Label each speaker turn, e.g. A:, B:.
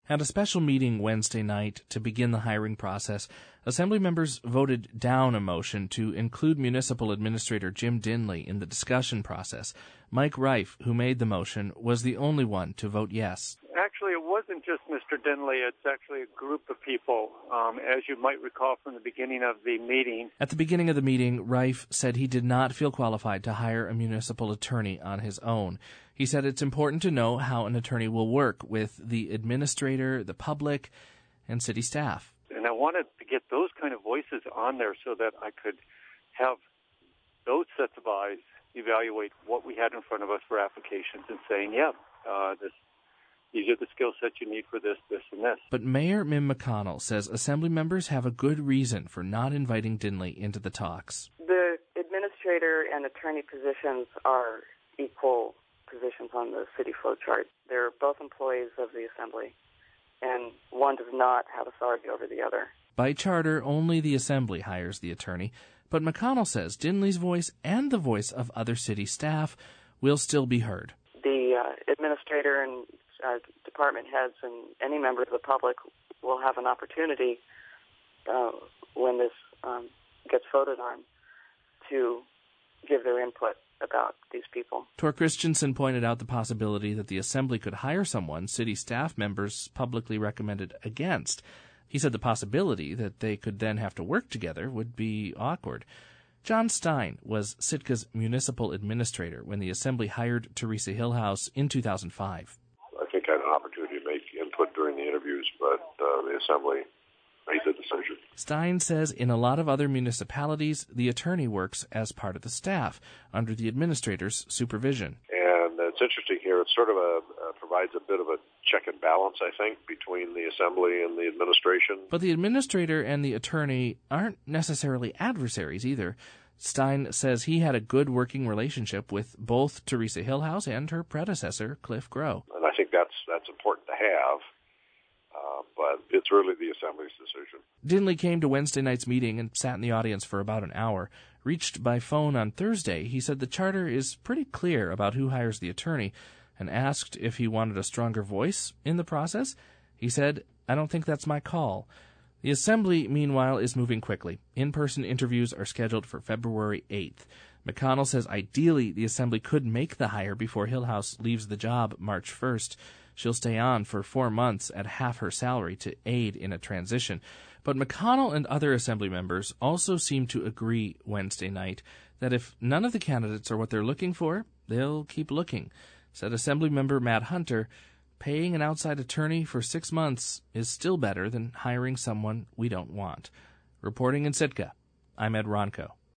A: At a special meeting Wednesday night to begin the hiring process, Assembly members voted down a motion to include Municipal Administrator Jim Dinley in the discussion process. Mike Rife, who made the motion, was the only one to vote yes.
B: Actually, it wasn't just Mr. Dinley. It's actually a group of people, as you might recall from the beginning of the meeting.
A: At the beginning of the meeting, Rife said he did not feel qualified to hire a municipal attorney on his own. He said it's important to know how an attorney will work with the administrator, the public, and city staff.
B: And I wanted to get those kind of voices on there so that I could have those sets of eyes evaluate what we had in front of us for applications and saying, these are the skill sets you need for this, this, and this.
A: But Mayor Mim McConnell says Assembly members have a good reason for not inviting Dinley into the talks.
C: The administrator and attorney positions are equal positions on the city flow chart. They're both employees of the Assembly, and one does not have authority over the other.
A: By charter, only the Assembly hires the attorney, but McConnell says Dinley's voice and the voice of other city staff will still be heard.
C: The administrator and department heads and any member of the public will have an opportunity when this gets voted on to give their input about these people.
A: Tor Christensen pointed out the possibility that the Assembly could hire someone city staff members publicly recommended against. He said the possibility that they could then have to work together would be awkward. John Stein was Sitka's municipal administrator when the Assembly hired Teresa Hillhouse in 2005.
D: I think I had an opportunity to make input during the interviews, but the Assembly made the decision.
A: Stein says in a lot of other municipalities, the attorney works as part of the staff, under the administrator's supervision.
D: And it's interesting here, it sort of provides a bit of a check and balance, I think, between the Assembly and the administration.
A: But the administrator and the attorney aren't necessarily adversaries either. Stein says he had a good working relationship with both Teresa Hillhouse and her predecessor, Cliff Groh.
D: And I think that's important to have, but it's really the Assembly's decision.
A: Dinley came to Wednesday night's meeting and sat in the audience for about an hour. Reached by phone on Thursday, he said the charter is pretty clear about who hires the attorney, and asked if he wanted a stronger voice in the process. He said, "I don't think that's my call." The Assembly, meanwhile, is moving quickly. In-person interviews are scheduled for February 8th. McConnell says ideally the Assembly could make the hire before Hillhouse leaves the job March 1st. She'll stay on for 4 months at half her salary to aid in a transition. But McConnell and other Assembly members also seem to agree Wednesday night that if none of the candidates are what they're looking for, they'll keep looking. Said Assembly member Matt Hunter, paying an outside attorney for 6 months is still better than hiring someone we don't want. Reporting in Sitka, I'm Ed Ronco.